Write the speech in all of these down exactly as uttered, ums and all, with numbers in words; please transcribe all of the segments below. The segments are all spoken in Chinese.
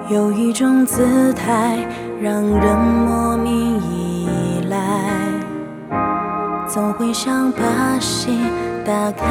有一种姿态让人莫名依赖，总会想把心打开，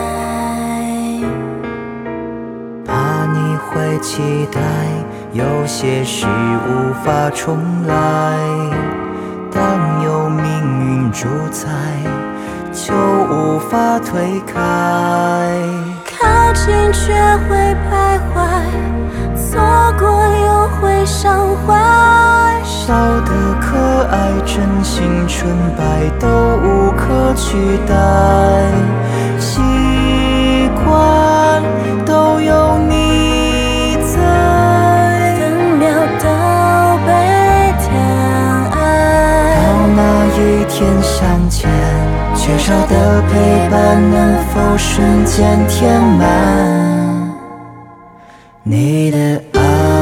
怕你会期待有些事无法重来，当有命运主宰就无法推开， 靠近却会徘徊，错过又会伤怀， 笑得可爱真心纯白都无可取代，习惯都有你在， 分秒都被疼爱， 到那一天相见，缺少的陪伴能否瞬间填满你的爱。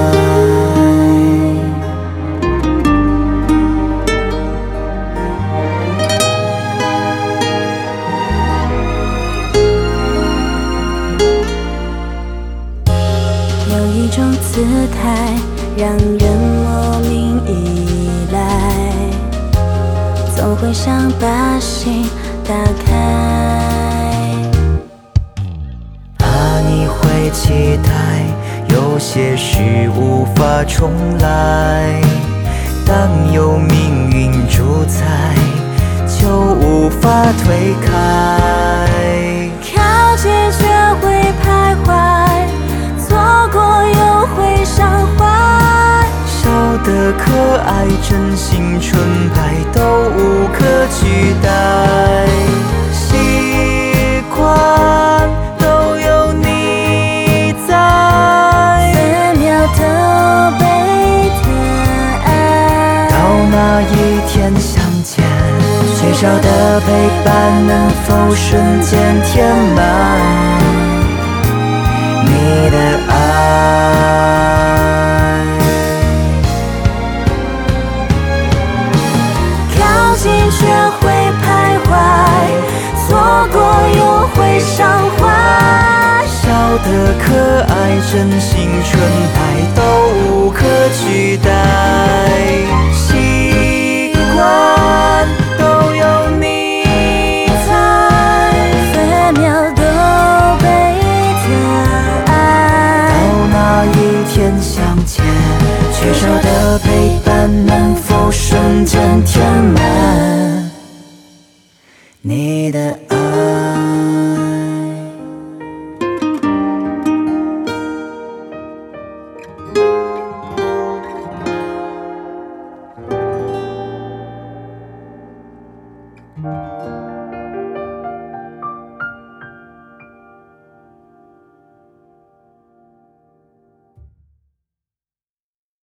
有一种姿态让人莫名依赖，总会想把心打开， 怕你会期待有些事无法重来，当有命运主宰就无法推开， 靠近却会徘徊，错过又会伤怀， 笑得可爱真心纯白都无可取代，习惯都有你在， 分秒都被疼爱， 到那一天相见，缺少的陪伴能否瞬间填满你的爱， 靠近却会徘徊，错过又会伤怀， 笑得可爱真心纯白都无可取代，习惯都有你在， 分秒都被疼爱， 到那一天相见，缺少的陪伴能否瞬间填满你的